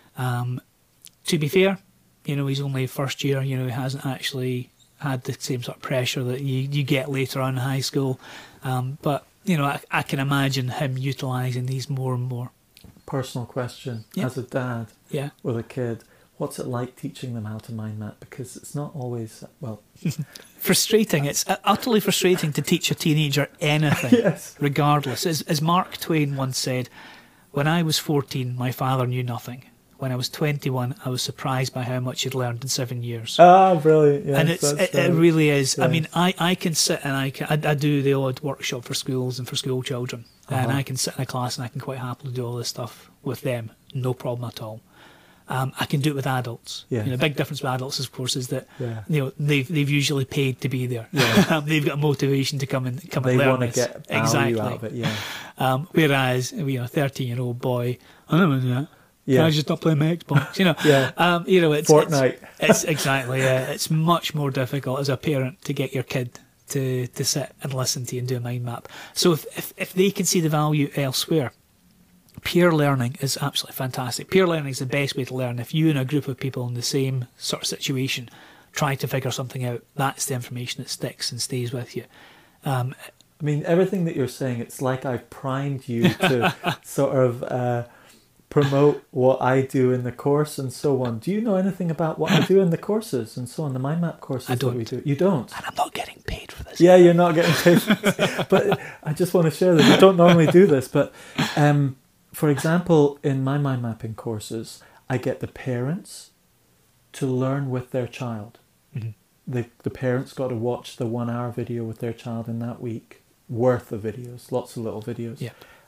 To be fair, he's only first year. He hasn't actually had the same sort of pressure that you get later on in high school. But, I can imagine him utilising these more and more. Personal question. As a dad with a kid, what's it like teaching them how to mind map? Because it's not always, frustrating. It's utterly frustrating to teach a teenager anything, regardless. As Mark Twain once said, when I was 14, my father knew nothing. When I was 21, I was surprised by how much he'd learned in 7 years. Ah, brilliant! Yes, and it really is. Yes. I mean, I can sit and I do the odd workshop for schools and for school children, and I can sit in a class and I can quite happily do all this stuff with them, no problem at all. I can do it with adults. Yeah. The big difference with adults, of course, is that they've usually paid to be there. Yeah. They've got motivation to come and learn. They want to get value out of it. Yeah. Whereas a 13-year-old boy, I don't want to do that. Can I just not play my Xbox? It's Fortnite. It's exactly. It's much more difficult as a parent to get your kid to sit and listen to you and do a mind map. So if they can see the value elsewhere, peer learning is absolutely fantastic. Peer learning is the best way to learn. If you and a group of people in the same sort of situation try to figure something out, that's the information that sticks and stays with you. I mean, everything that you're saying, it's like I've primed you to sort of promote what I do in the course and so on. Do you know anything about what I do in the courses and so on, the mind map courses that we do? You don't? And I'm not getting paid for this. Yeah, you're not getting paid for this. But I just want to share this. We don't normally do this, but for example, in my mind mapping courses, I get the parents to learn with their child. Mm-hmm. The parents got to watch the 1 hour video with their child in that week, worth of videos, lots of little videos. Yeah.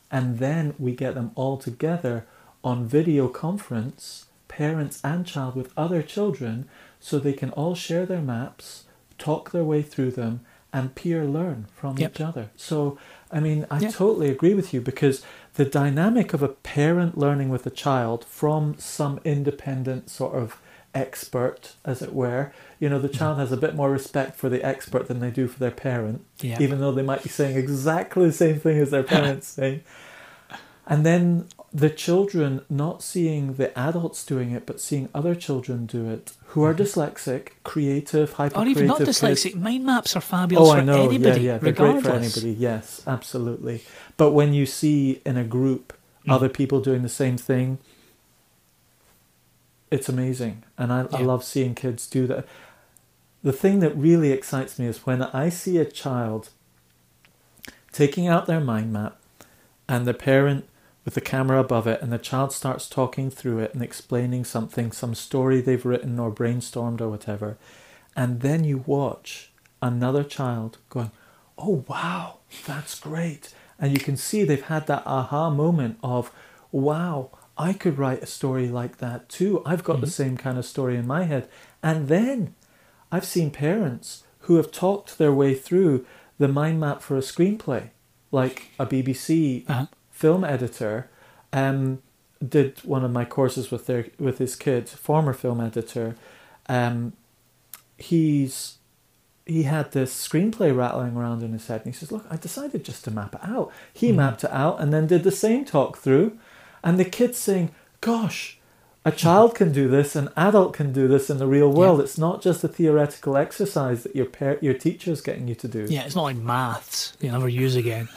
and then we get them all together on video conference, parents and child with other children, so they can all share their maps, talk their way through them, and peer learn from each other. So, I mean, I totally agree with you, because the dynamic of a parent learning with a child from some independent sort of expert, as it were, you know, the child has a bit more respect for the expert than they do for their parent, even though they might be saying exactly the same thing as their parents saying. And then the children not seeing the adults doing it, but seeing other children do it who are dyslexic, creative, hyper-creative. Or even not dyslexic. Mind maps are fabulous for anybody. Yeah, they're great for anybody. Yes, absolutely. But when you see in a group other people doing the same thing, it's amazing. And I love seeing kids do that. The thing that really excites me is when I see a child taking out their mind map and the parent with the camera above it, and the child starts talking through it and explaining something, some story they've written or brainstormed or whatever, and then you watch another child going, oh wow, that's great. And you can see they've had that aha moment of, wow, I could write a story like that too. I've got the same kind of story in my head. And then I've seen parents who have talked their way through the mind map for a screenplay, like a BBC film editor did one of my courses with his kid, former film editor. He had this screenplay rattling around in his head, and he says, look, I decided just to map it out. He mapped it out and then did the same talk through, and the kid's saying, gosh, a child can do this, an adult can do this in the real world. It's not just a theoretical exercise that your teacher's getting you to do. Yeah, it's not like maths you never use again.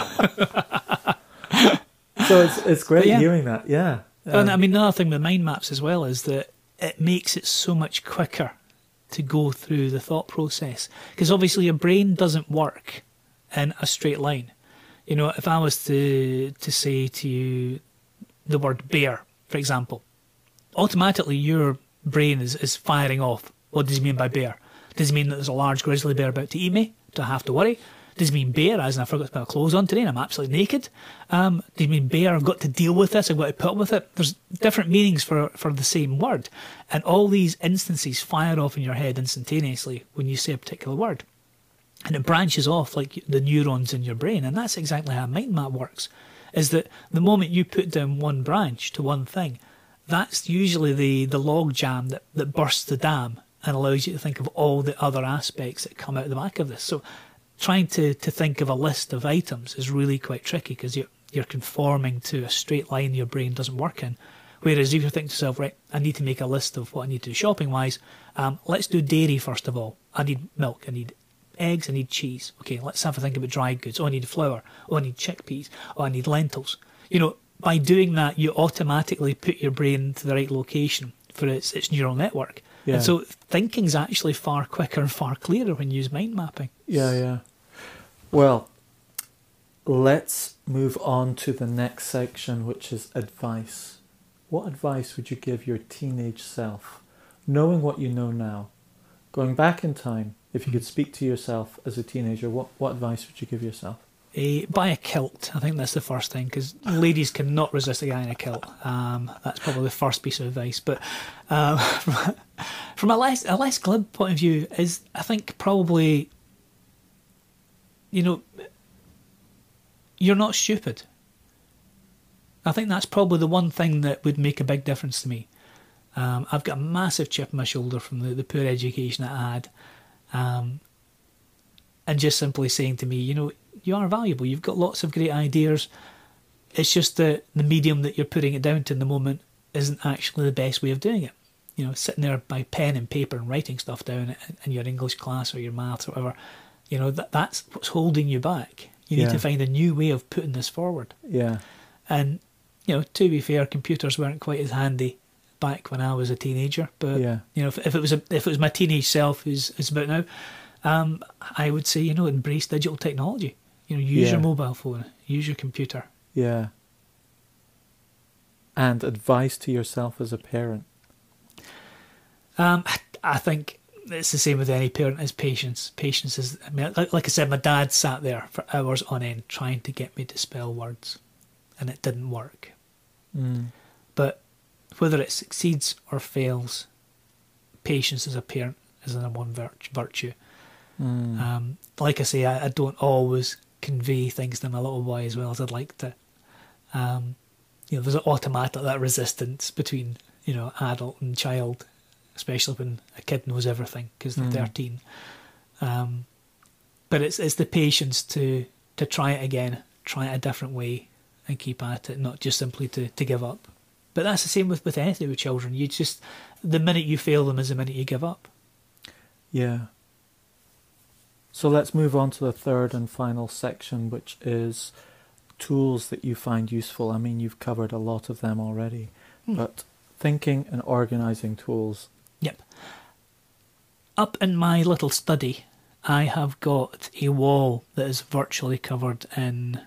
So it's great hearing that, And I mean, another thing with mind maps as well is that it makes it so much quicker to go through the thought process. Because obviously your brain doesn't work in a straight line. You know, if I was to say to you the word bear, for example, automatically your brain is firing off. What does he mean by bear? Does he mean that there's a large grizzly bear about to eat me? Do I have to worry? Does it mean bear, as in I forgot to put my clothes on today and I'm absolutely naked? Does it mean bear, I've got to deal with this, I've got to put up with it? There's different meanings for the same word. And all these instances fire off in your head instantaneously when you say a particular word. And it branches off like the neurons in your brain. And that's exactly how a mind map works, is that the moment you put down one branch to one thing, that's usually the log jam that bursts the dam and allows you to think of all the other aspects that come out the back of this. So trying to think of a list of items is really quite tricky, because you're conforming to a straight line your brain doesn't work in. Whereas if you think to yourself, right, I need to make a list of what I need to do shopping-wise, let's do dairy first of all. I need milk, I need eggs, I need cheese. Okay, let's have a think about dry goods. Oh, I need flour. Oh, I need chickpeas. Oh, I need lentils. You know, by doing that, you automatically put your brain to the right location for its neural network. Yeah. And so thinking's actually far quicker and far clearer when you use mind mapping. Yeah. Well, let's move on to the next section, which is advice. What advice would you give your teenage self, knowing what you know now? Going back in time, if you could speak to yourself as a teenager, what advice would you give yourself? Buy a kilt. I think that's the first thing, because ladies cannot resist a guy in a kilt. That's probably the first piece of advice. But from a less glib point of view, is I think probably, you know, you're not stupid. I think that's probably the one thing that would make a big difference to me. I've got a massive chip on my shoulder from the poor education that I had. And just simply saying to me, you know, you are valuable. You've got lots of great ideas. It's just that the medium that you're putting it down to in the moment isn't actually the best way of doing it. You know, sitting there by pen and paper and writing stuff down in your English class or your maths or whatever, you know, that's what's holding you back. You need to find a new way of putting this forward. Yeah. And, you know, to be fair, computers weren't quite as handy back when I was a teenager. But, you know, if it was my teenage self who's about now, I would say, you know, embrace digital technology. You know, use your mobile phone, use your computer. Yeah. And advice to yourself as a parent? I think it's the same with any parent, is patience. Patience is, I mean, like I said, my dad sat there for hours on end trying to get me to spell words. and it didn't work. Mm. But whether it succeeds or fails, patience as a parent is another one virtue. Like I say, I don't always convey things to my little boy as well as I'd like to. There's an automatic that resistance between adult and child, especially when a kid knows everything because they're 13. But it's the patience to try it again, try it a different way, and keep at it, not just simply to give up. But that's the same with anything with children. The minute you fail them is the minute you give up. Yeah. So let's move on to the third and final section, which is tools that you find useful. I mean, you've covered a lot of them already, but thinking and organising tools. Yep. Up in my little study, I have got a wall that is virtually covered in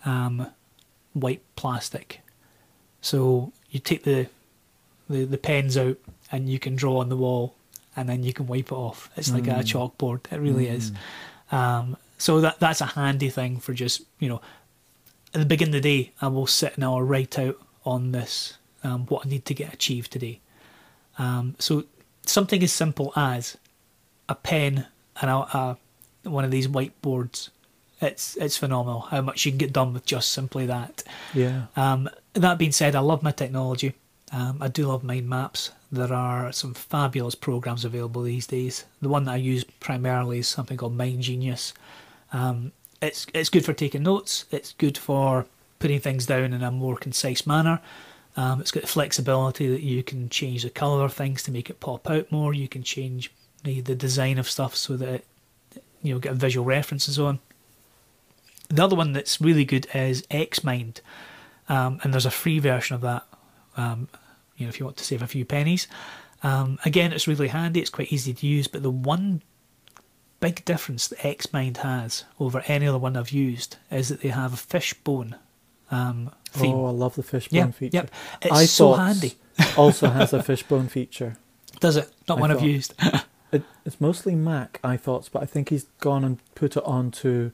white plastic. So you take the pens out and you can draw on the wall, and then you can wipe it off. It's like a chalkboard. It really is. So that's a handy thing for just, at the beginning of the day, I will sit and I'll write out on this what I need to get achieved today. So something as simple as a pen and one of these whiteboards, it's phenomenal how much you can get done with just simply that. Yeah. That being said, I love my technology. I do love mind maps. There are some fabulous programs available these days. The one that I use primarily is something called Mind Genius. It's good for taking notes. It's good for putting things down in a more concise manner. It's got the flexibility that you can change the colour of things to make it pop out more. You can change the design of stuff so that it, get a visual reference and so on. The other one that's really good is Xmind, and there's a free version of that. If you want to save a few pennies. Again, it's really handy. It's quite easy to use, but the one big difference that Xmind has over any other one I've used is that they have a fishbone theme. Oh, I love the fishbone feature. Yep. It's so handy. Also has a fishbone feature. Does it? Not one I've used. It's mostly Mac, I thought, but I think he's gone and put it onto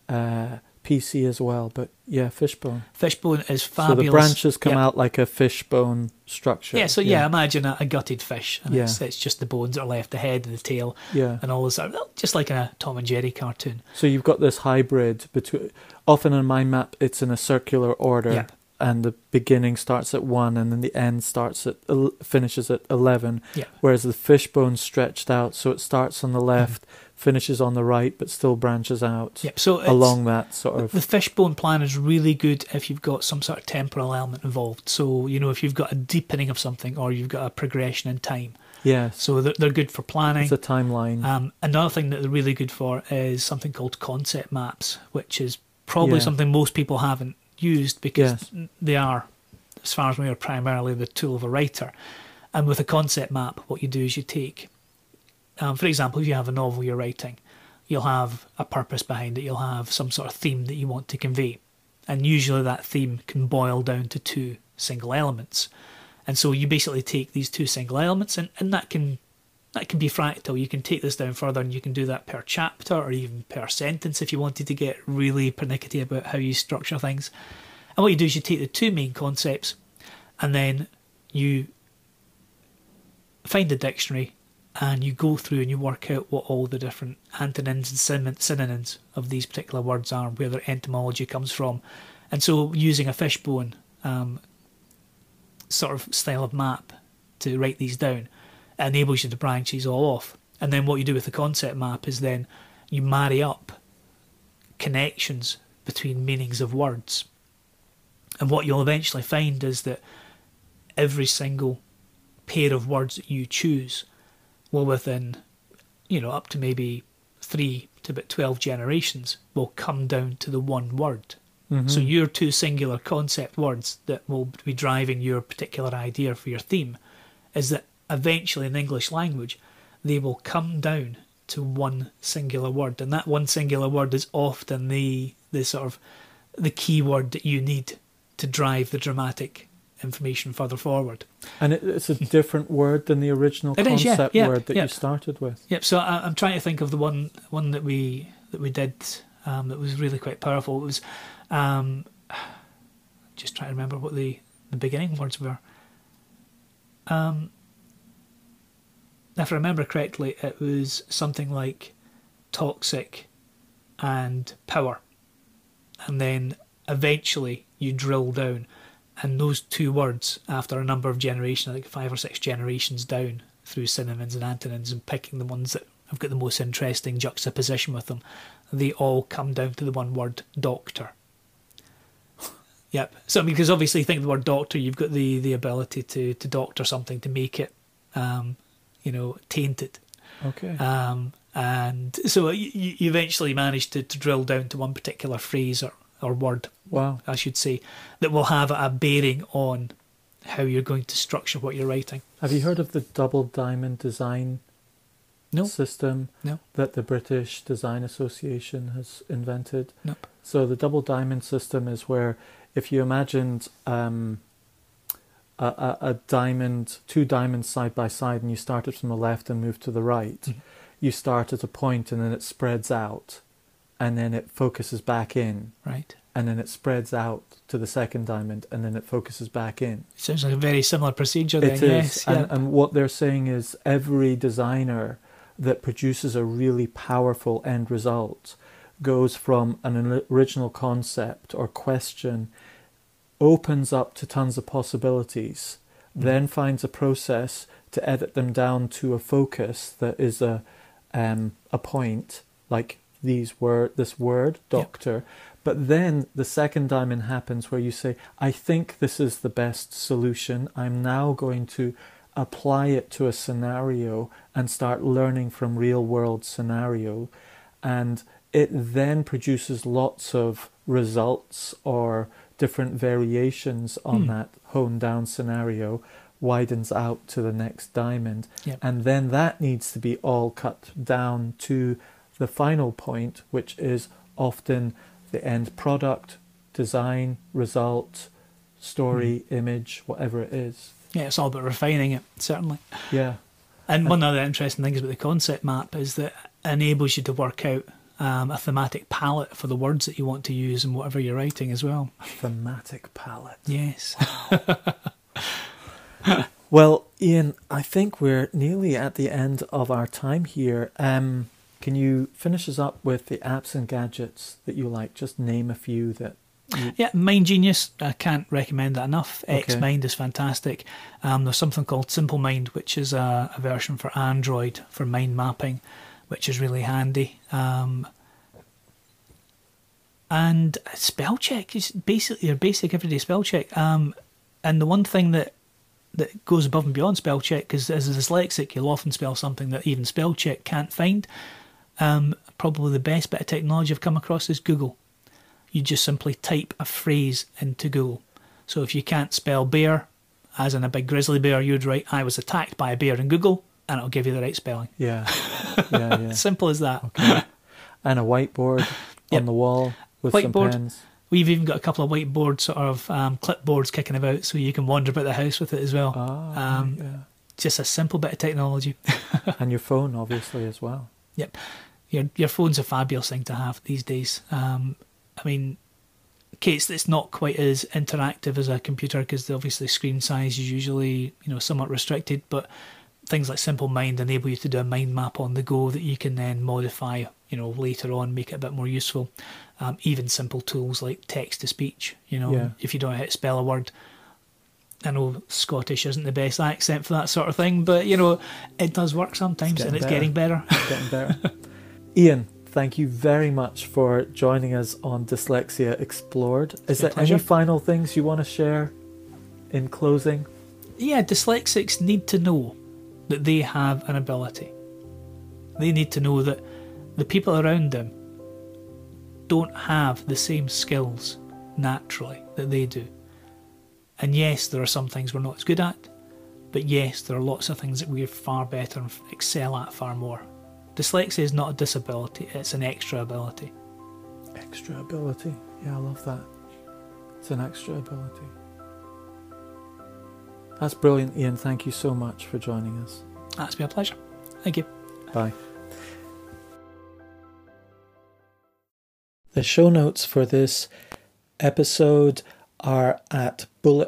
PC as well. But yeah, fishbone. Fishbone is fabulous. So the branches come out like a fishbone structure. Yeah, so imagine a gutted fish. And it's just the bones that are left, the head and the tail, and all this, just like in a Tom and Jerry cartoon. So you've got this hybrid between. Often on my map, it's in a circular order, and the beginning starts at 1, and then the end finishes at 11. Yeah. Whereas the fishbone's stretched out, so it starts on the left, finishes on the right, but still branches out. Yep. So along that sort of. The fishbone plan is really good if you've got some sort of temporal element involved. So if you've got a deepening of something, or you've got a progression in time. Yes. So they're good for planning. It's a timeline. Another thing that they're really good for is something called concept maps, which is probably something most people haven't used because they are, as far as we are, primarily the tool of a writer. And with a concept map, what you do is you take, for example, if you have a novel you're writing, you'll have a purpose behind it. You'll have some sort of theme that you want to convey. And usually that theme can boil down to 2 single elements. And so you basically take these 2 single elements, and that can be fractal. You can take this down further, and you can do that per chapter or even per sentence if you wanted to get really pernickety about how you structure things. And what you do is you take the 2 main concepts, and then you find the dictionary, and you go through and you work out what all the different antonyms and synonyms of these particular words are, where their etymology comes from. And so using a fishbone sort of style of map to write these down, it enables you to branch these all off. And then what you do with the concept map is then you marry up connections between meanings of words. And what you'll eventually find is that every single pair of words that you choose will, within, up to maybe 3 to about 12 generations, will come down to the one word. Mm-hmm. So your 2 singular concept words that will be driving your particular idea for your theme is that eventually in the English language, they will come down to one singular word. And that one singular word is often the sort of the key word that you need to drive the dramatic information further forward. And it's a different word than the original concept word that you started with. Yep. So I'm trying to think of the one that we did that was really quite powerful. It was just trying to remember what the beginning words were. If I remember correctly, it was something like toxic and power. And then eventually you drill down, and those two words, after a number of generations, like 5 or 6 generations down through synonyms and antonyms, and picking the ones that have got the most interesting juxtaposition with them, they all come down to the one word, doctor. Yep. So, because obviously, think of the word doctor, you've got the ability to doctor something, to make it, tainted. Okay. And so you eventually manage to drill down to one particular phrase or word, wow, I should say, that will have a bearing on how you're going to structure what you're writing. Have you heard of the double diamond design system that the British Design Association has invented? Nope. So the double diamond system is where, if you imagined a diamond, 2 diamonds side by side, and you started from the left and moved to the right, you start at a point and then it spreads out, and then it focuses back in. Right. And then it spreads out to the second diamond, and then it focuses back in. Sounds like a very similar procedure then, it yes. Is. And what they're saying is every designer that produces a really powerful end result goes from an original concept or question, opens up to tons of possibilities, then finds a process to edit them down to a focus that is a point, like this word, doctor. But then the second diamond happens where you say, I think this is the best solution. I'm now going to apply it to a scenario and start learning from real world scenario. And it then produces lots of results or different variations on that honed down scenario, widens out to the next diamond. Yep. And then that needs to be all cut down to the final point, which is often the end product, design, result, story, image, whatever it is. Yeah, it's all about refining it, certainly. Yeah. And one other interesting thing about the concept map is that it enables you to work out a thematic palette for the words that you want to use in whatever you're writing as well. A thematic palette. Yes. Well, Ian, I think we're nearly at the end of our time here. Can you finish us up with the apps and gadgets that you like? Just name a few that... Yeah, Mind Genius, I can't recommend that enough. Okay. Xmind is fantastic. There's something called Simple Mind, which is a version for Android for mind mapping, which is really handy. And spell check is basically your basic everyday spell check. And the one thing that goes above and beyond spell check, because as a dyslexic, you'll often spell something that even spell check can't find. Probably the best bit of technology I've come across is Google. You just simply type a phrase into Google. So if you can't spell bear, as in a big grizzly bear, you'd write, I was attacked by a bear in Google, and it'll give you the right spelling. Yeah. Yeah. Simple as that. Okay. And a whiteboard on the wall with some pens. We've even got a couple of whiteboard sort of clipboards kicking about, so you can wander about the house with it as well. Just a simple bit of technology. And your phone, obviously, as well. Yep. Your phone's a fabulous thing to have these days. I mean, it's not quite as interactive as a computer, because obviously screen size is usually somewhat restricted, but things like Simple Mind enable you to do a mind map on the go that you can then modify later on, make it a bit more useful. Even simple tools like text to speech, if you don't know how to spell a word. I know Scottish isn't the best accent for that sort of thing, but it does work sometimes, and it's getting better. It's getting better. Ian, thank you very much for joining us on Dyslexia Explored. Is there any final things you want to share in closing? Yeah, dyslexics need to know that they have an ability. They need to know that the people around them don't have the same skills naturally that they do. And yes, there are some things we're not as good at, but yes, there are lots of things that we're far better and excel at far more. Dyslexia is not a disability, it's an extra ability. Extra ability. Yeah, I love that. It's an extra ability. That's brilliant, Ian. Thank you so much for joining us. That's been a pleasure. Thank you. Bye. The show notes for this episode are at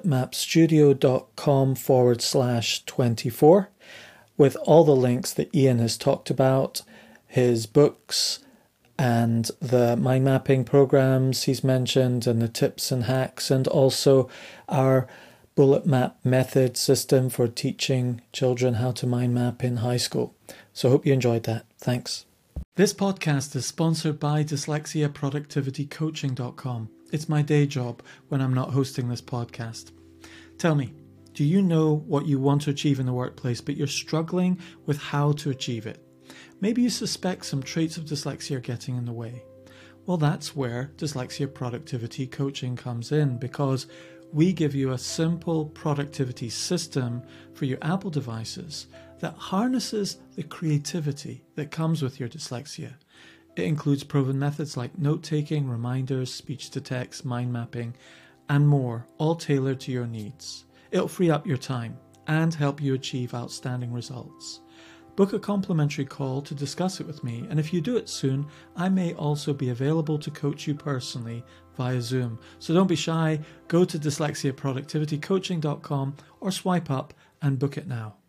bulletmapstudio.com/24 with all the links that Ian has talked about, his books and the mind mapping programs he's mentioned and the tips and hacks, and also our bullet map method system for teaching children how to mind map in high school. So I hope you enjoyed that. Thanks. This podcast is sponsored by dyslexiaproductivitycoaching.com. It's my day job when I'm not hosting this podcast. Tell me, do you know what you want to achieve in the workplace, but you're struggling with how to achieve it? Maybe you suspect some traits of dyslexia are getting in the way. Well, that's where Dyslexia Productivity Coaching comes in, because we give you a simple productivity system for your Apple devices that harnesses the creativity that comes with your dyslexia. It includes proven methods like note-taking, reminders, speech-to-text, mind mapping, and more, all tailored to your needs. It'll free up your time and help you achieve outstanding results. Book a complimentary call to discuss it with me, and if you do it soon, I may also be available to coach you personally via Zoom. So don't be shy, go to dyslexiaproductivitycoaching.com or swipe up and book it now.